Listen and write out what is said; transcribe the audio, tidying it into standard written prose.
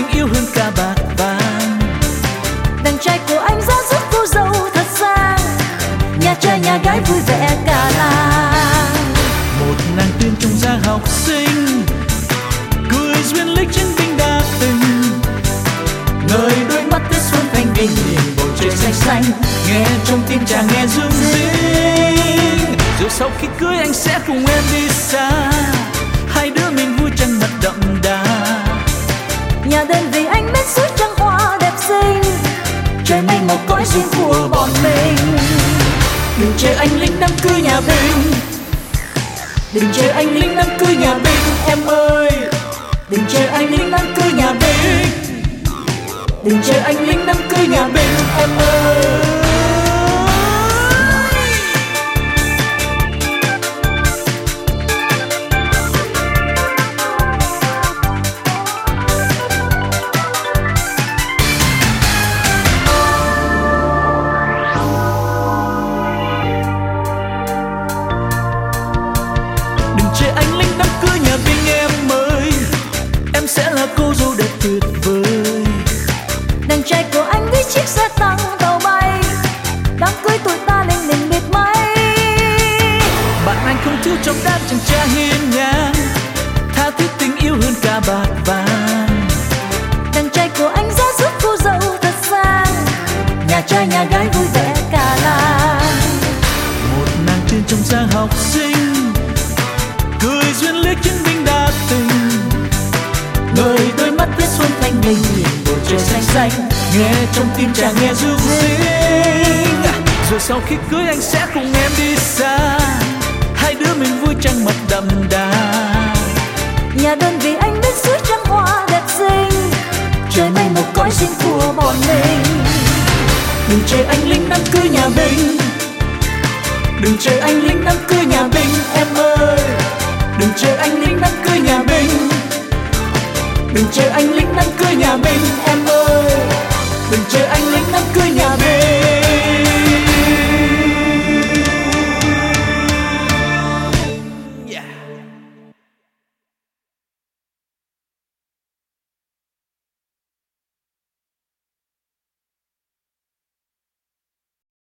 tình yêu hơn cả bạc vàng. Đàn trai của anh ra giúp cô dâu thật sang, nhà trai nhà gái vui vẻ cả làng. Một nàng tiên trong gia học sinh, cười duyên lịch chiến binh đa tình. Ngời đôi mắt tết xuân thanh bình, nhìn bầu trời xanh xanh, nghe trong tim chàng nghe rung rinh. Rồi sau khi cưới anh sẽ cùng em đi xa, hai đứa mình vui trăng mật đậm đà. Nhà đơn vì anh bên suối trăng hoa đẹp xinh, trời mây một cõi duyên của bọn mình. Đừng chờ anh lính đám cưới nhà Bình, đừng chờ anh lính đám cưới nhà Bình em ơi. Đừng chờ anh lính đám cưới nhà Bình, đừng chờ anh lính đám cưới nhà Bình em ơi. Sẽ là cô dâu đẹp tuyệt vời. Đàn trai của anh với chiếc xe tăng tàu bay, đám cưới tụi ta lên nền mịt mây. Bạn anh không thiếu trong đám chàng trai hiên ngang, tha thiết tình yêu hơn cả bạc vàng. Đàn trai của anh ra giúp cô dâu thật sang, nhà trai nhà gái vui vẻ cả làng. Một nàng tiên trong gia học sinh, cười duyên liếc chiến binh đa tình. Ngời đôi mắt tết xuân thanh bình, nhìn bầu trời xanh xanh, nghe trong tim chàng nghe ru rinh. Rồi sau khi cưới anh sẽ cùng em đi xa, hai đứa mình vui trăng mật đậm đà. Nhà đơn vì anh bên suối trăng hoa đẹp xinh, trời mây một cõi duyên của bọn mình. Đừng chờ anh lính đám cưới nhà Bình, đừng chờ anh lính đám cưới nhà Bình em ơi. Đừng chờ anh lính đám cưới nhà Bình, đừng chờ anh lính đám cưới